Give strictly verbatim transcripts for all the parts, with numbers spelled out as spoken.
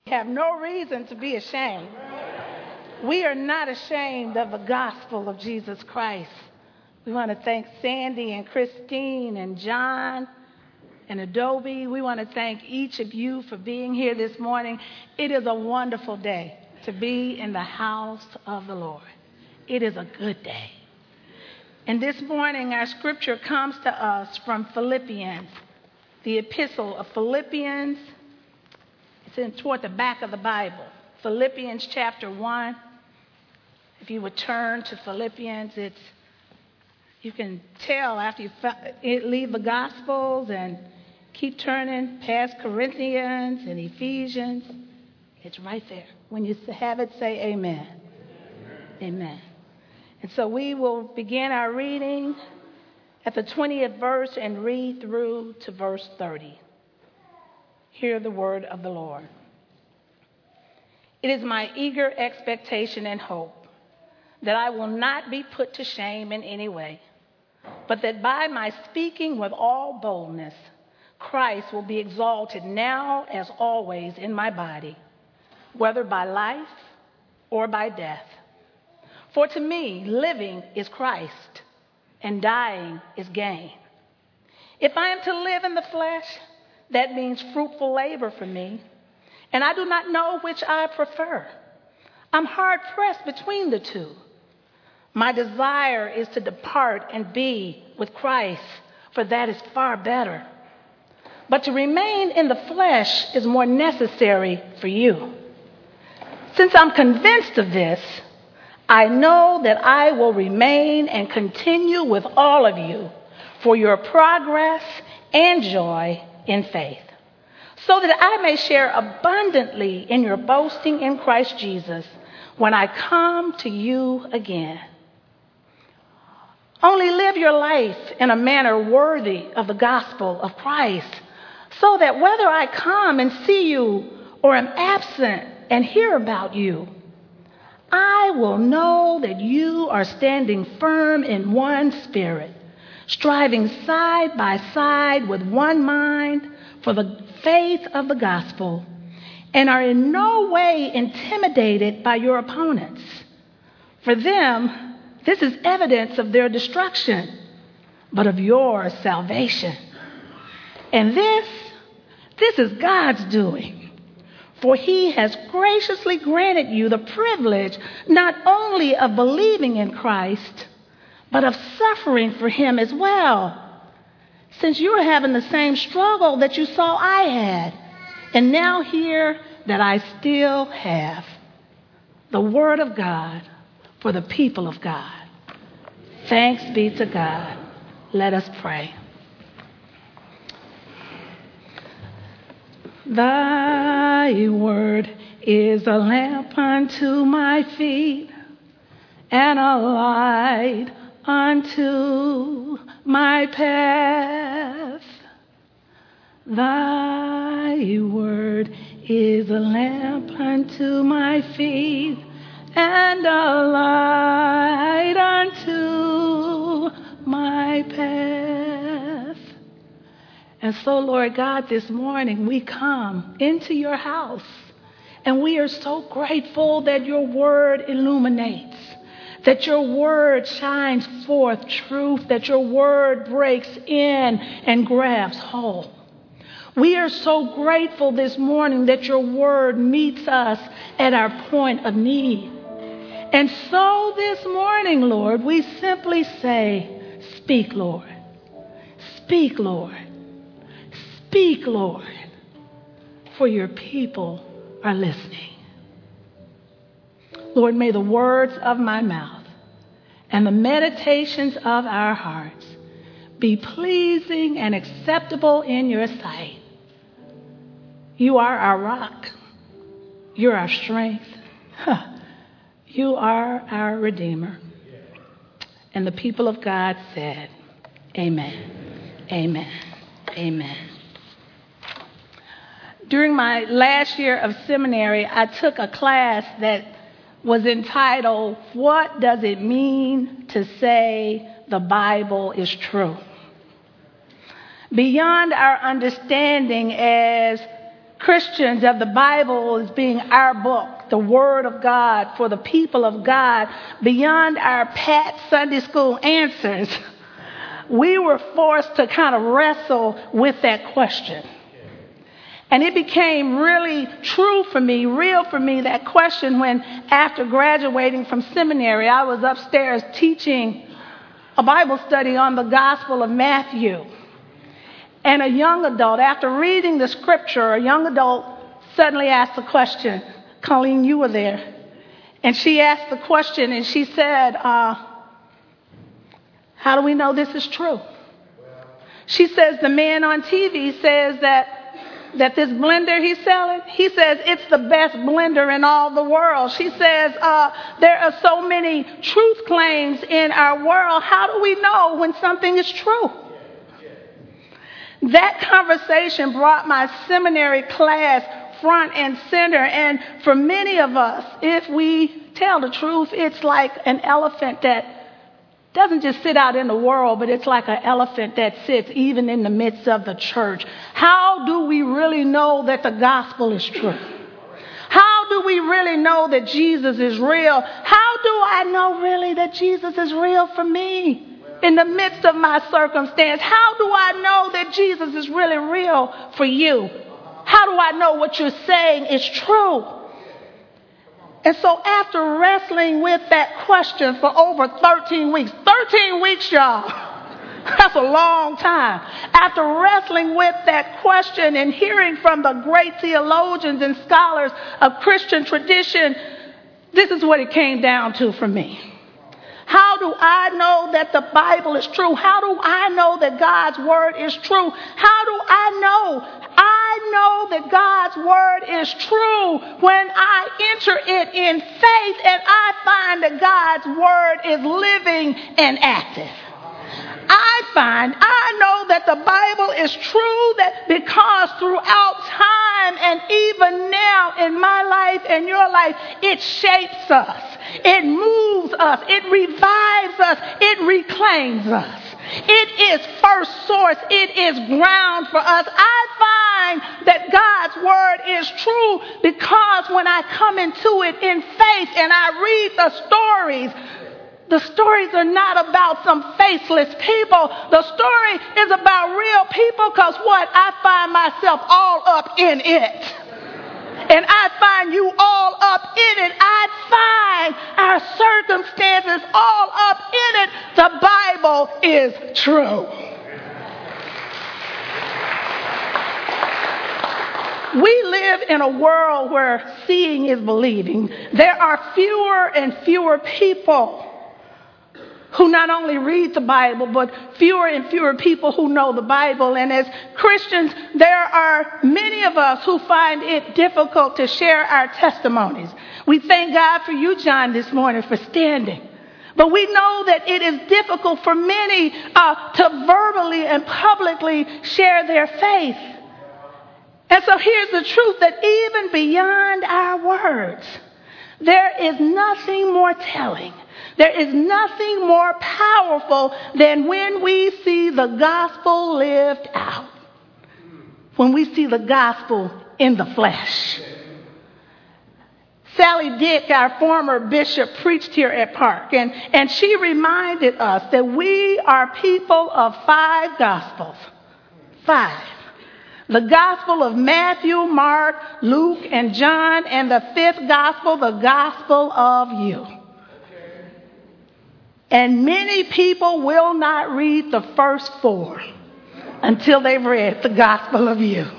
Have no reason to be ashamed. We are not ashamed of the gospel of Jesus Christ. We want to thank Sandy and Christine and John and Adobe. We want to thank each of you for being here this morning. It is a wonderful day to be in the house of the Lord. It is a good day. And this morning, our scripture comes to us from Philippians, the epistle of Philippians. It's in toward the back of the Bible. Philippians chapter one. If you would turn to Philippians, it's you can tell after you leave the Gospels and keep turning past Corinthians and Ephesians. It's right there. When you have it, say amen. Amen. Amen. And so we will begin our reading at the twentieth verse and read through to verse thirty. Hear the word of the Lord. It is my eager expectation and hope that I will not be put to shame in any way, but that by my speaking with all boldness, Christ will be exalted now as always in my body, whether by life or by death. For to me, living is Christ, and dying is gain. If I am to live in the flesh, that means fruitful labor for me, and I do not know which I prefer. I'm hard pressed between the two. My desire is to depart and be with Christ, for that is far better. But to remain in the flesh is more necessary for you. Since I'm convinced of this, I know that I will remain and continue with all of you for your progress and joy in faith, so that I may share abundantly in your boasting in Christ Jesus when I come to you again. Only live your life in a manner worthy of the gospel of Christ, so that whether I come and see you or am absent and hear about you, I will know that you are standing firm in one spirit, striving side by side with one mind for the faith of the gospel, and are in no way intimidated by your opponents. For them, this is evidence of their destruction, but of your salvation. And this, this is God's doing. For he has graciously granted you the privilege not only of believing in Christ, but of suffering for him as well, since you're having the same struggle that you saw I had, and now hear that I still have. The word of God for the people of God. Thanks be to God. Let us pray. Thy word is a lamp unto my feet and a light unto my path. Thy word is a lamp unto my feet and a light unto my path. And so, Lord God, this morning we come into your house, and we are so grateful that your word illuminates, that your word shines forth truth, that your word breaks in and grabs hold. We are so grateful this morning that your word meets us at our point of need. And so this morning, Lord, we simply say, speak, Lord. Speak, Lord. Speak, Lord, for your people are listening. Lord, may the words of my mouth and the meditations of our hearts be pleasing and acceptable in your sight. You are our rock. You're our strength. Huh. You are our Redeemer. And the people of God said, amen, amen, amen. During my last year of seminary, I took a class that was entitled, What Does It Mean to Say the Bible is True? Beyond our understanding as Christians of the Bible as being our book, the Word of God for the people of God, beyond our pat Sunday school answers, we were forced to kind of wrestle with that question. And it became really true for me, real for me, that question when, after graduating from seminary, I was upstairs teaching a Bible study on the Gospel of Matthew. And a young adult, after reading the scripture, a young adult suddenly asked the question. Colleen, you were there. And she asked the question and she said, uh, how do we know this is true? She says, the man on T V says that that this blender he's selling, he says it's the best blender in all the world. She says uh, there are so many truth claims in our world. How do we know when something is true? That conversation brought my seminary class front and center. And for many of us, if we tell the truth, it's like an elephant that doesn't just sit out in the world, but it's like an elephant that sits even in the midst of the church. How do we really know that the gospel is true? How do we really know that Jesus is real? How do I know really that Jesus is real for me in the midst of my circumstance? How do I know that Jesus is really real for you? How do I know what you're saying is true? And so after wrestling with that question for over thirteen weeks, thirteen weeks, y'all, that's a long time. After wrestling with that question and hearing from the great theologians and scholars of Christian tradition, this is what it came down to for me. How do I know that the Bible is true? How do I know that God's word is true? How do I know? I know that God's word is true when I enter it in faith and I find that God's word is living and active. I find, I know that the Bible is true that because throughout time and even now in my life and your life, it shapes us, it moves us, it revives us, it reclaims us. It is first source. It is ground for us. I find that God's word is true because when I come into it in faith and I read the stories, the stories are not about some faceless people. The story is about real people because what? I find myself all up in it. And I find you all up in it. I find our circumstances all up in it. The Bible is true. We live in a world where seeing is believing. There are fewer and fewer people who not only read the Bible, but fewer and fewer people who know the Bible. And as Christians, there are many of us who find it difficult to share our testimonies. We thank God for you, John, this morning for standing. But we know that it is difficult for many uh, to verbally and publicly share their faith. And so here's the truth, that even beyond our words, there is nothing more telling. There is nothing more powerful than when we see the gospel lived out. When we see the gospel in the flesh. Sally Dick, our former bishop, preached here at Park, and, and she reminded us that we are people of five gospels. Five. The gospel of Matthew, Mark, Luke, and John, and the fifth gospel, the gospel of you. And many people will not read the first four until they've read the gospel of you.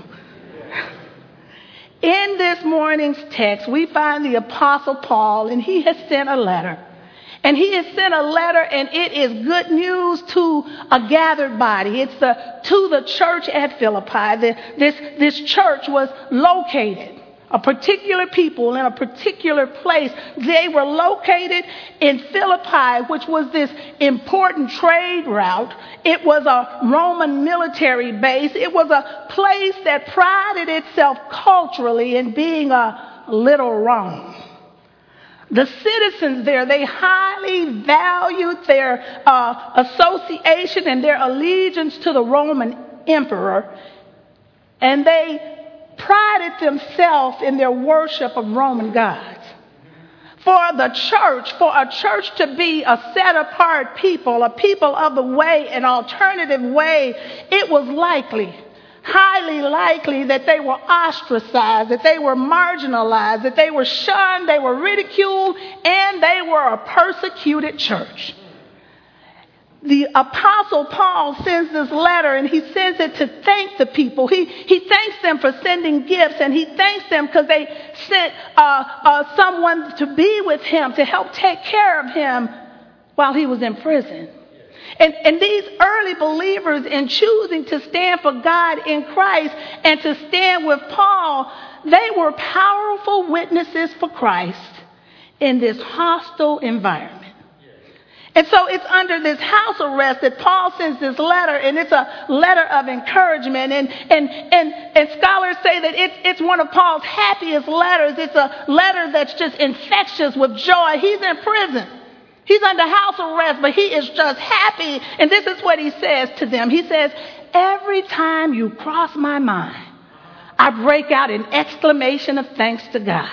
In this morning's text, we find the Apostle Paul, and he has sent a letter. And he has sent a letter, and it is good news to a gathered body. It's the, to the church at Philippi. The, this, this church was located, a particular people in a particular place. They were located in Philippi, which was this important trade route. It was a Roman military base. It was a place that prided itself culturally in being a little Rome. The citizens there, they highly valued their uh, association and their allegiance to the Roman emperor. And they prided themselves in their worship of Roman gods. For the church, for a church to be a set-apart people, a people of the way, an alternative way, it was likely, highly likely that they were ostracized, that they were marginalized, that they were shunned, they were ridiculed, and they were a persecuted church. The Apostle Paul sends this letter, and he sends it to thank the people. He, he thanks them for sending gifts, and he thanks them because they sent uh, uh, someone to be with him, to help take care of him while he was in prison. And, and these early believers, in choosing to stand for God in Christ and to stand with Paul, they were powerful witnesses for Christ in this hostile environment. And so it's under this house arrest that Paul sends this letter, and it's a letter of encouragement. And and and, and scholars say that it's, it's one of Paul's happiest letters. It's a letter that's just infectious with joy. He's in prison. He's under house arrest, but he is just happy. And this is what he says to them. He says, every time you cross my mind, I break out in exclamation of thanks to God.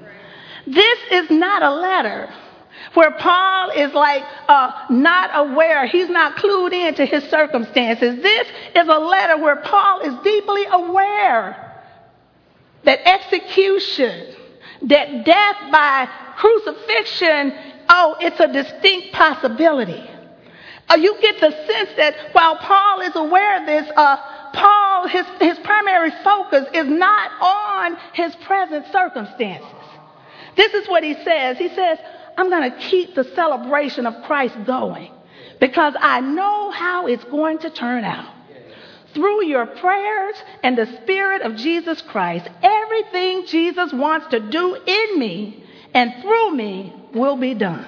This is not a letter where Paul is like uh, not aware. He's not clued into his circumstances. This is a letter where Paul is deeply aware that execution, that death by crucifixion, oh, it's a distinct possibility. Uh, you get the sense that while Paul is aware of this, uh, Paul, his, his primary focus is not on his present circumstances. This is what he says. He says, I'm going to keep the celebration of Christ going because I know how it's going to turn out. Through your prayers and the Spirit of Jesus Christ, everything Jesus wants to do in me and through me will be done.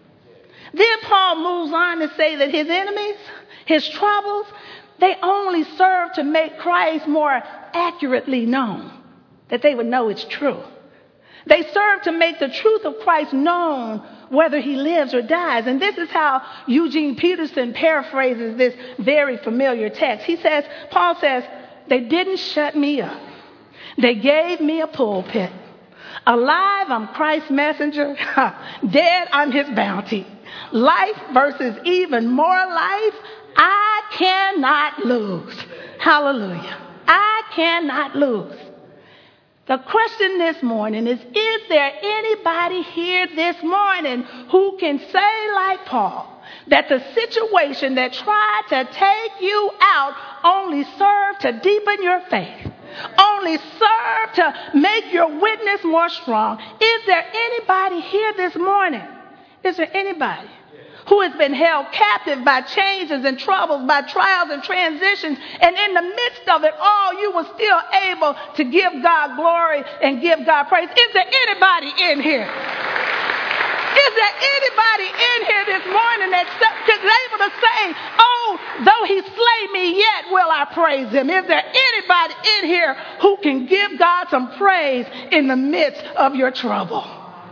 Then Paul moves on to say that his enemies, his troubles, they only serve to make Christ more accurately known, that they would know it's true. They serve to make the truth of Christ known whether he lives or dies. And this is how Eugene Peterson paraphrases this very familiar text. He says, Paul says, they didn't shut me up. They gave me a pulpit. Alive, I'm Christ's messenger. Dead, I'm his bounty. Life versus even more life, I cannot lose. Hallelujah. I cannot lose. The question this morning is, is there anybody here this morning who can say like Paul, that the situation that tried to take you out only served to deepen your faith, only served to make your witness more strong? Is there anybody here this morning? Is there anybody who has been held captive by changes and troubles, by trials and transitions, and in the midst of it all, you were still able to give God glory and give God praise? Is there anybody in here? Is there anybody in here this morning that's able to say, oh, though he slay me, yet will I praise him? Is there anybody in here who can give God some praise in the midst of your trouble?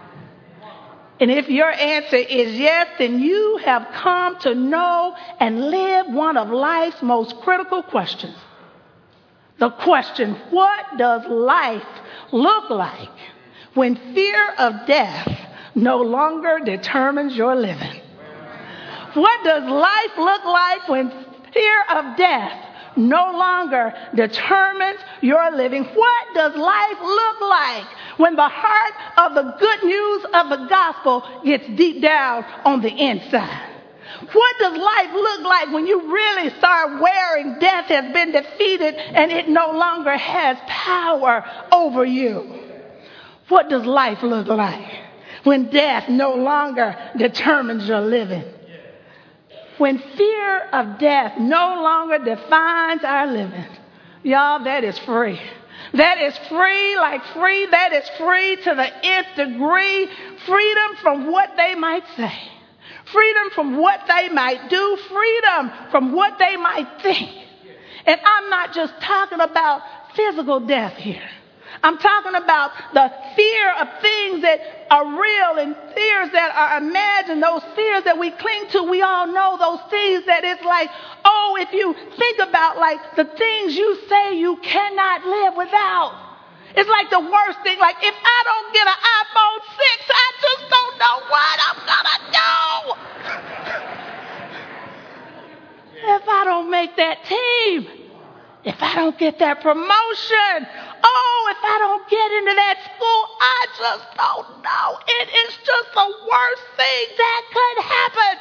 And if your answer is yes, then you have come to know and live one of life's most critical questions. The question, what does life look like when fear of death no longer determines your living? What does life look like when fear of death no longer determines your living? What does life look like when the heart of the good news of the gospel gets deep down on the inside? What does life look like when you really start wearing death has been defeated and it no longer has power over you? What does life look like when death no longer determines your living? When fear of death no longer defines our living, y'all, that is free. That is free like free. That is free to the nth degree. Freedom from what they might say. Freedom from what they might do. Freedom from what they might think. And I'm not just talking about physical death here. I'm talking about the fear of things that are real and fears that are imagined, those fears that we cling to. We all know those things that it's like, oh, if you think about like the things you say you cannot live without. It's like the worst thing. Like, if I don't get an iPhone six, I just don't know what I'm going to do. If I don't make that team, if I don't get that promotion, oh, if I don't get into that school, I just don't know. It is just the worst thing that could happen.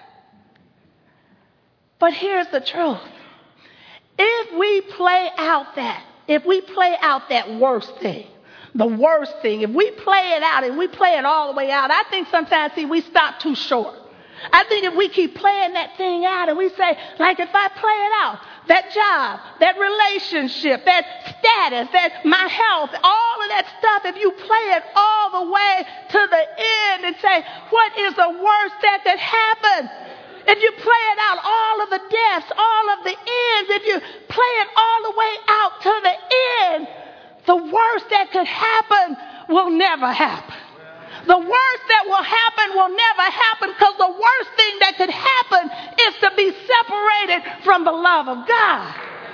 But here's the truth. If we play out that, if we play out that worst thing, the worst thing, if we play it out and we play it all the way out, I think sometimes, see, we stop too short. I think if we keep playing that thing out and we say, like, if I play it out, that job, that relationship, that status, that my health, all of that stuff, if you play it all the way to the end and say, what is the worst that could happen? If you play it out, all of the deaths, all of the ends, if you play it all the way out to the end, the worst that could happen will never happen. The worst that will happen will never happen, because the worst thing that could happen is to be separated from the love of God.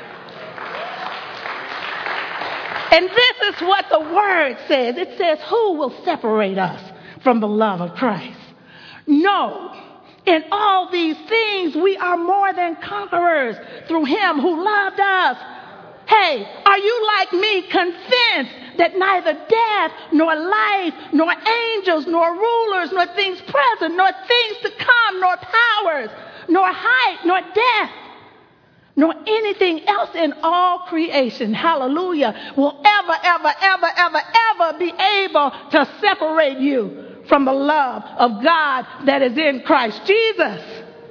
And this is what the word says. It says, who will separate us from the love of Christ? No. In all these things, we are more than conquerors through him who loved us. Hey, are you like me, convinced that neither death, nor life, nor angels, nor rulers, nor things present, nor things to come, nor powers, nor height, nor depth, nor anything else in all creation, hallelujah, will ever, ever, ever, ever, ever be able to separate you from the love of God that is in Christ Jesus?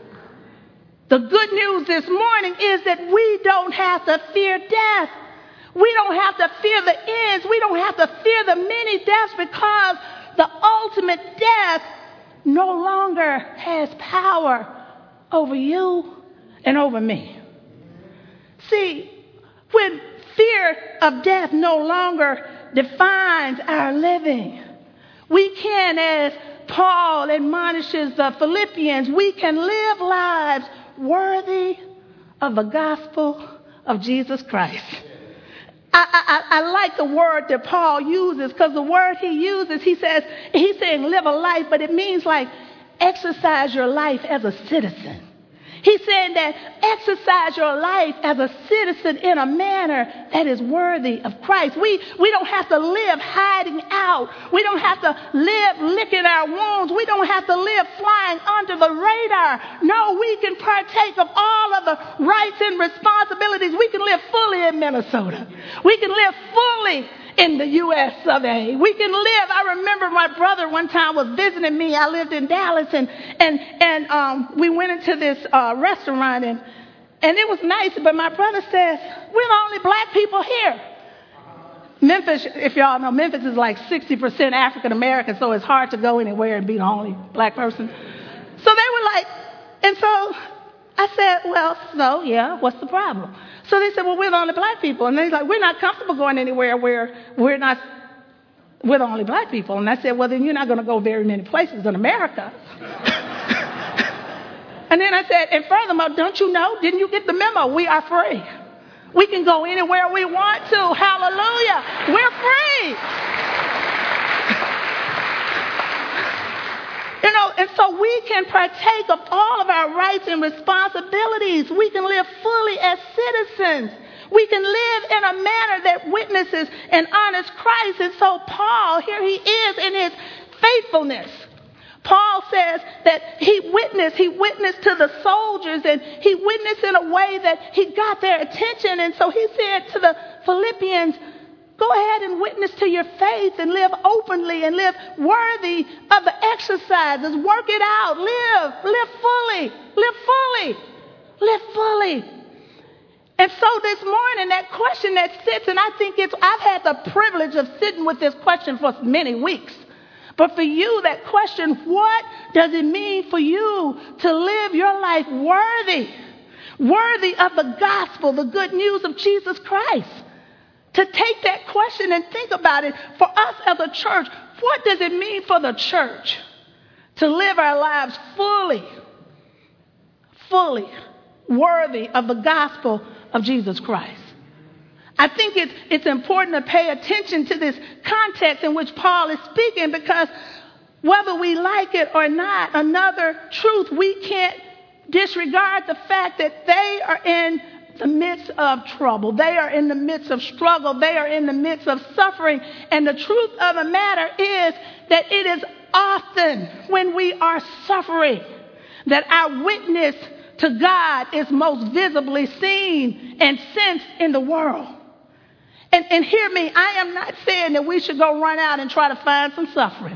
The good news this morning is that we don't have to fear death. We don't have to fear the ends. We don't have to fear the many deaths, because the ultimate death no longer has power over you and over me. See, when fear of death no longer defines our living, we can, as Paul admonishes the Philippians, we can live lives worthy of the gospel of Jesus Christ. I, I, I like the word that Paul uses, because the word he uses, he says, he's saying live a life, but it means like exercise your life as a citizen. He's saying that exercise your life as a citizen in a manner that is worthy of Christ. We, we don't have to live hiding out. We don't have to live licking our wounds. We don't have to live flying under the radar. No, we can partake of all of the rights and responsibilities. We can live fully in Minnesota. We can live fully in the U S of A. We can live. I remember my brother one time was visiting me. I lived in Dallas, and and and um, we went into this uh, restaurant, and and it was nice. But my brother says, "We're the only black people here." Memphis, if y'all know, Memphis is like sixty percent African American, so it's hard to go anywhere and be the only black person. So they were like, and so I said, "Well, so yeah, what's the problem?" So they said, well, we're the only black people. And they're like, we're not comfortable going anywhere where we're not, we're the only black people. And I said, well, then you're not going to go very many places in America. And then I said, and furthermore, don't you know, didn't you get the memo? We are free. We can go anywhere we want to. Hallelujah. We're free. You know, and so we can partake of all of our rights and responsibilities. We can live fully as citizens. We can live in a manner that witnesses and honors Christ. And so Paul, here he is in his faithfulness. Paul says that he witnessed, he witnessed to the soldiers, and he witnessed in a way that he got their attention. And so he said to the Philippians, go ahead and witness to your faith and live openly and live worthy of the exercises. Work it out. Live. Live fully. Live fully. Live fully. And so this morning, that question that sits, and I think it's, I've had the privilege of sitting with this question for many weeks. But for you, that question, what does it mean for you to live your life worthy? Worthy of the gospel, the good news of Jesus Christ. To take that question and think about it, for us as a church, what does it mean for the church to live our lives fully, fully worthy of the gospel of Jesus Christ? I think it's, it's important to pay attention to this context in which Paul is speaking, because whether we like it or not, another truth, we can't disregard the fact that they are in the midst of trouble. They are in the midst of struggle. They are in the midst of suffering. And the truth of the matter is that it is often when we are suffering that our witness to God is most visibly seen and sensed in the world. And, and hear me, I am not saying that we should go run out and try to find some suffering.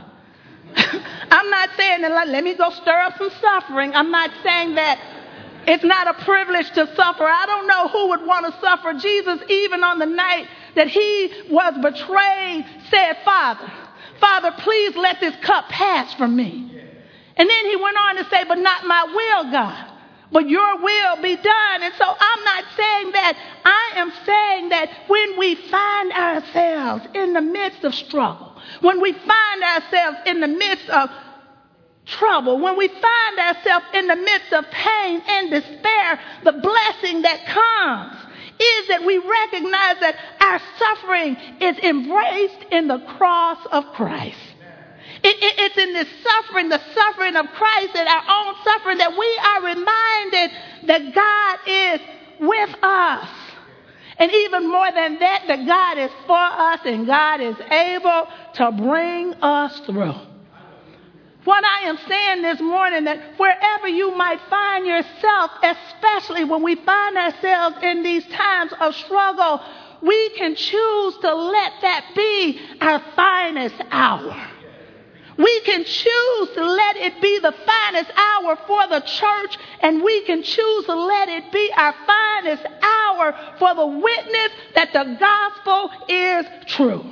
I'm not saying that like, let me go stir up some suffering. I'm not saying that it's not a privilege to suffer. I don't know who would want to suffer. Jesus, even on the night that he was betrayed, said, Father, Father, please let this cup pass from me. And then he went on to say, but not my will, God, but your will be done. And so I'm not saying that. I am saying that when we find ourselves in the midst of struggle, when we find ourselves in the midst of trouble, when we find ourselves in the midst of pain and despair, the blessing that comes is that we recognize that our suffering is embraced in the cross of Christ. It, it, it's in this suffering, the suffering of Christ, and our own suffering, that we are reminded that God is with us. And even more than that, that God is for us and God is able to bring us through. What I am saying this morning, that wherever you might find yourself, especially when we find ourselves in these times of struggle, we can choose to let that be our finest hour. We can choose to let it be the finest hour for the church, and we can choose to let it be our finest hour for the witness that the gospel is true.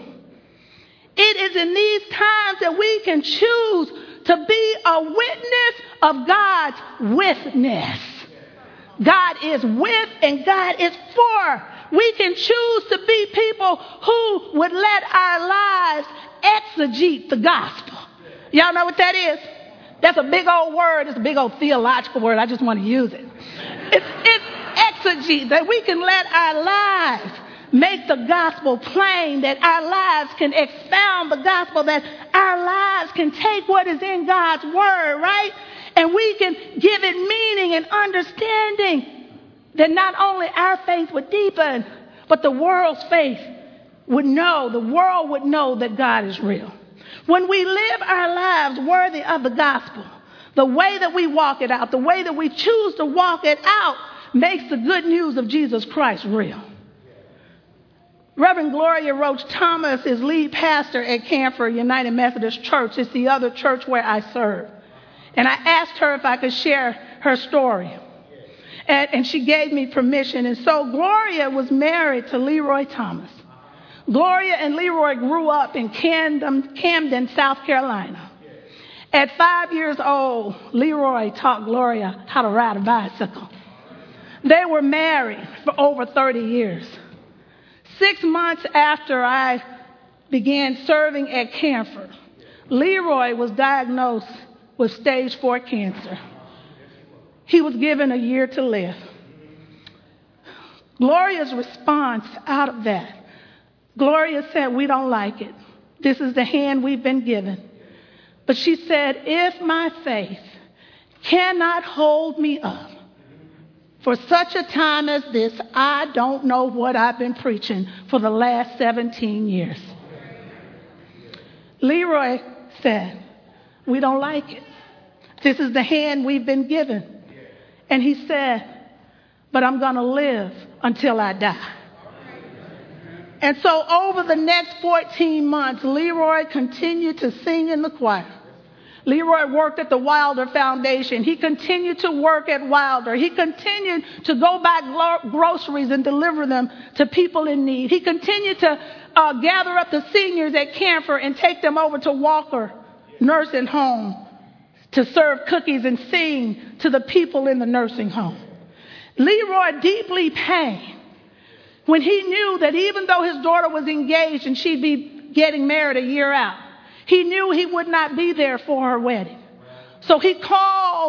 It is in these times that we can choose to be a witness of God's witness. God is with and God is for. We can choose to be people who would let our lives exegete the gospel. Y'all know what that is? That's a big old word. It's a big old theological word. I just want to use it. It's, it's exegete, that we can let our lives make the gospel plain, that our lives can expound the gospel, that our lives can take what is in God's word, right? And we can give it meaning and understanding, that not only our faith would deepen, but the world's faith would know, the world would know that God is real. When we live our lives worthy of the gospel, the way that we walk it out, the way that we choose to walk it out, makes the good news of Jesus Christ real. Reverend Gloria Roach Thomas is lead pastor at Camphor United Methodist Church. It's the other church where I serve. And I asked her if I could share her story. And, and she gave me permission. And so Gloria was married to Leroy Thomas. Gloria and Leroy grew up in Camden, Camden, South Carolina. At five years old, Leroy taught Gloria how to ride a bicycle. They were married for over thirty years. Six months after I began serving at Camphor, Leroy was diagnosed with stage four cancer. He was given a year to live. Gloria's response out of that, Gloria said, we don't like it. This is the hand we've been given. But she said, if my faith cannot hold me up for such a time as this, I don't know what I've been preaching for the last seventeen years. Leroy said, we don't like it. This is the hand we've been given. And he said, but I'm going to live until I die. And so over the next fourteen months, Leroy continued to sing in the choir. Leroy worked at the Wilder Foundation. He continued to work at Wilder. He continued to go buy glo- groceries and deliver them to people in need. He continued to uh, gather up the seniors at Camphor and take them over to Walker Nursing Home to serve cookies and sing to the people in the nursing home. Leroy deeply pained when he knew that even though his daughter was engaged and she'd be getting married a year out, he knew he would not be there for her wedding. So he called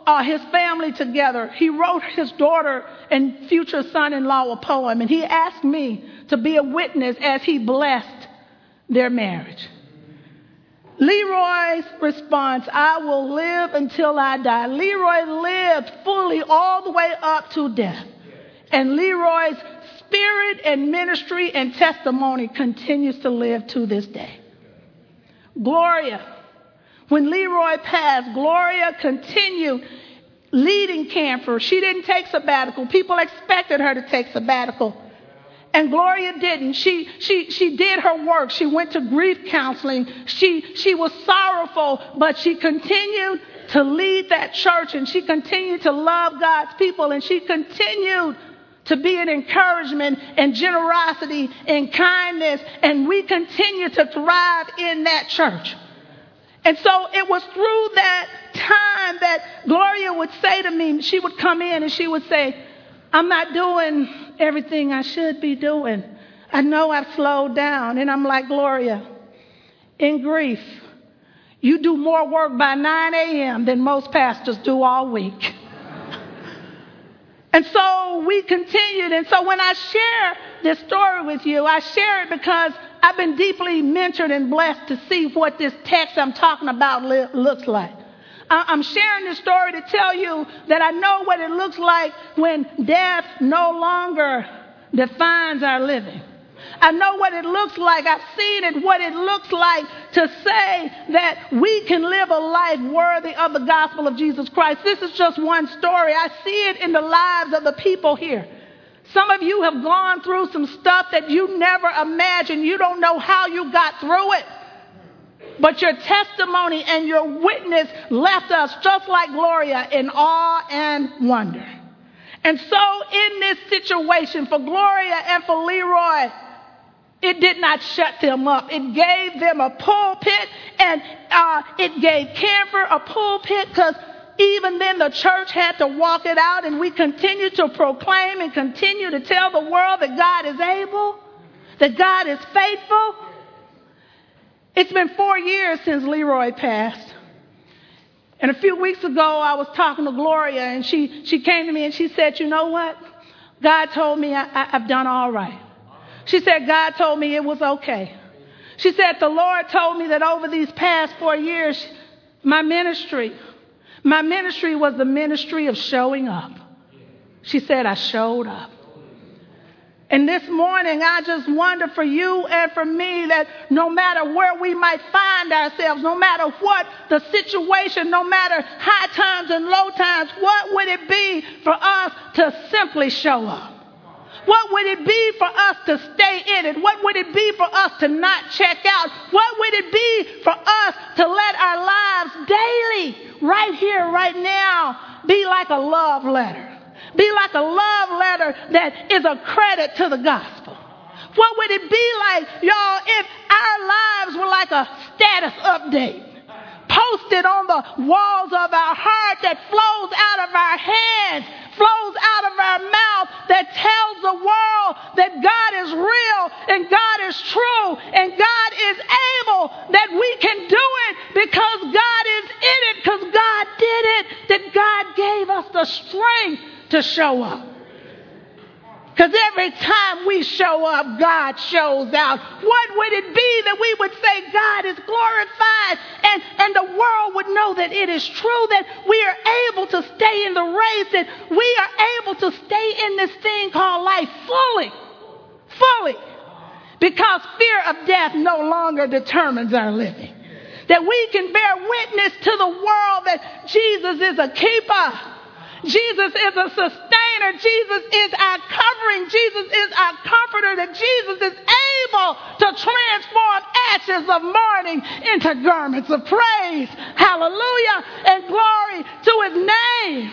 uh, his family together. He wrote his daughter and future son-in-law a poem, and he asked me to be a witness as he blessed their marriage. Leroy's response, I will live until I die. Leroy lived fully all the way up to death. And Leroy's spirit and ministry and testimony continues to live to this day. Gloria, when Leroy passed, Gloria continued leading camper. She didn't take sabbatical. People expected her to take sabbatical. And Gloria didn't. She, she, she did her work. She went to grief counseling. She, she was sorrowful, but she continued to lead that church, and she continued to love God's people, and she continued to be an encouragement and generosity and kindness, and we continue to thrive in that church. And so it was through that time that Gloria would say to me, she would come in and she would say, I'm not doing everything I should be doing. I know I've slowed down. And I'm like, Gloria, in grief, you do more work by nine a.m. than most pastors do all week. And so we continued. And so when I share this story with you, I share it because I've been deeply mentored and blessed to see what this text I'm talking about li- looks like. I'm sharing this story to tell you that I know what it looks like when death no longer defines our living. I know what it looks like. I've seen it, what it looks like to say that we can live a life worthy of the gospel of Jesus Christ. This is just one story. I see it in the lives of the people here. Some of you have gone through some stuff that you never imagined. You don't know how you got through it. But your testimony and your witness left us, just like Gloria, in awe and wonder. And so in this situation, for Gloria and for Leroy, it did not shut them up. It gave them a pulpit, and uh, it gave Camper a pulpit, because even then the church had to walk it out, and we continue to proclaim and continue to tell the world that God is able, that God is faithful. It's been four years since Leroy passed. And a few weeks ago, I was talking to Gloria, and she, she came to me and she said, you know what? God told me I, I, I've done all right. She said, God told me it was okay. She said, the Lord told me that over these past four years, my ministry, my ministry was the ministry of showing up. She said, I showed up. And this morning, I just wonder for you and for me that no matter where we might find ourselves, no matter what the situation, no matter high times and low times, what would it be for us to simply show up? What would it be for us to stay in it? What would it be for us to not check out? What would it be for us to let our lives daily, right here, right now, be like a love letter? Be like a love letter that is a credit to the gospel. What would it be like, y'all, if our lives were like a status update posted on the walls of our heart that flows out of our hands, flows out of our mouth, that tells the world that God is real and God is true and God is able, that we can do it because God is in it, because God did it, that God gave us the strength to show up. Because every time we show up, God shows out. What would it be that we would say God is glorified, and, and the world would know that it is true, that we are able to stay in the race, that we are able to stay in this thing called life fully, fully, because fear of death no longer determines our living. That we can bear witness to the world that Jesus is a keeper. Jesus is a sustainer. Jesus is our covering. Jesus is our comforter. That Jesus is able to transform ashes of mourning into garments of praise. Hallelujah and glory to his name.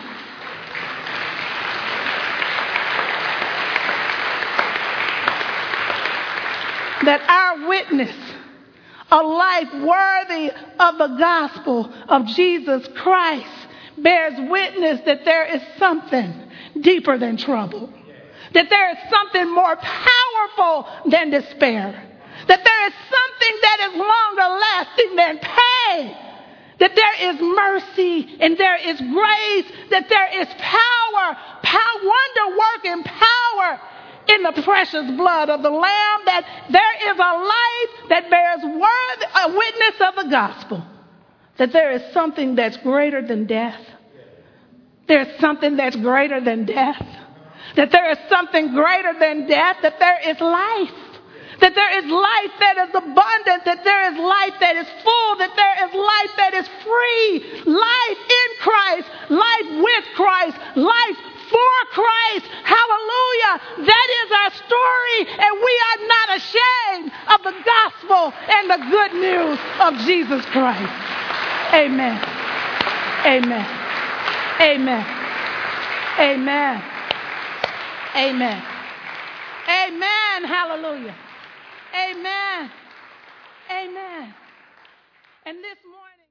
That our witness, a life worthy of the gospel of Jesus Christ, bears witness that there is something deeper than trouble. That there is something more powerful than despair. That there is something that is longer lasting than pain. that there is mercy and there is grace, that there is power, power, wonder-working power in the precious blood of the Lamb, that there is a life that bears word, a witness of the gospel, that there is something that's greater than death. There's something that's greater than death. That there is something greater than death, that there is life. That there is life that is abundant, that there is life that is full, that there is life that is free. Life in Christ, life with Christ, life for Christ. Hallelujah. That is our story, and we are not ashamed of the gospel and the good news of Jesus Christ. Amen. Amen. Amen. Amen. Amen. Amen. Hallelujah. Amen. Amen. And this morning.